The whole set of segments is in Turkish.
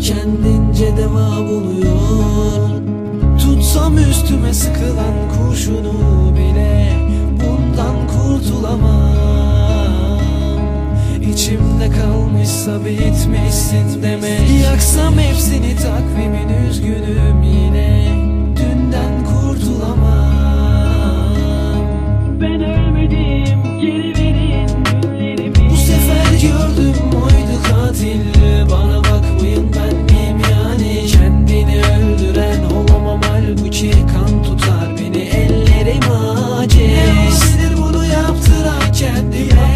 kendince deva buluyor. Tutsam üstüme sıkılan kurşunu bile bundan kurtulamam. İçimde kalmışsa bitmişsin demek. Yaksam hepsini takvimin üzgünüm yine dünden kurtulamam. Ben ölmedim, geri verin günlerimi. Bu sefer gördüm oydu katil. Bana bakmayın ben miyim yani? Kendini öldüren olamam halbuki kan tutar beni ellerim aciz. Nedir bunu yaptıran kendine?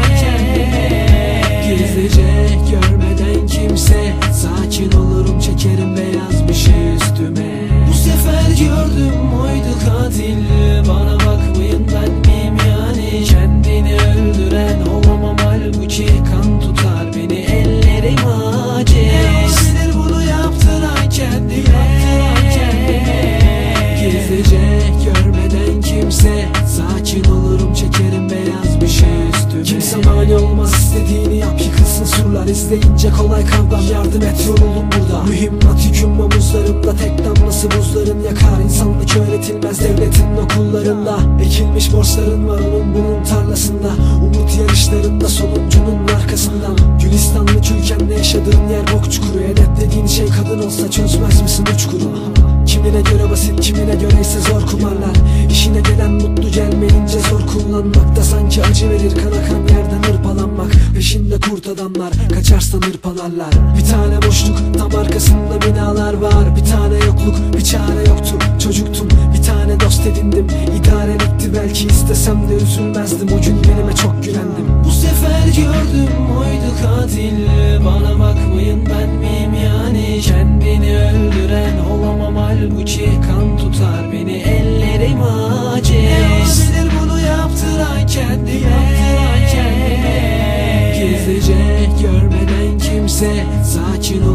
Gizlice görmeden kimse, sakin olurum çekerim beyaz bir şey üstüme. Bu sefer gördüm oydu katil. Bana bakmayın ben miyim yani? Kendini öldüren olamam halbuki kan tutar beni ellerim aciz. Nedir bunu yaptıran kendine? Gizlice görmeden kimse, sakin olurum çekerim beyaz bir şey üstüme. Kimse mani olmaz, istediğini yap, yıkılsın surlar. İzleyince kolay kavgam, yardım et yoruldum burada. Mühimmat yüküm omuzlarımda, tek damlası buzların yakar. İnsanlık öğretilmez devletin okullarında. Ekilmiş borçların var onun bunun tarlasında. Umut yarışlarında sonuncunun arkasından. Gülistanlı ülkende yaşadığın yer bok çukuru. Hedef dediğin şey kadın olsa çözmez misin uçkuru? Kimine göre basit, kimine göre ise zor kumarlar. İşine gelen mutlu, gelmeyince zor kullanmak da sanki acı verir. Kan akan yerden hırpalanmak, peşinde kurt adamlar, kaçarsan hırpalarlar. Bir tane boşluk, tam arkasında binalar var. Bir tane yokluk, bir çare yoktu, çocuktum. Bir tane dost edindim, idarelikti belki. İstesem de üzülmezdim, o gün benime çok güvendim. Bu sefer gördüm oydu katil. Bana bakmayın ben miyim yani? Kendini öldüren olamam halbuki kan tutar beni ellerim aciz. Nedir bunu yaptıran kendine? Gizlice görmeden kimse, sakin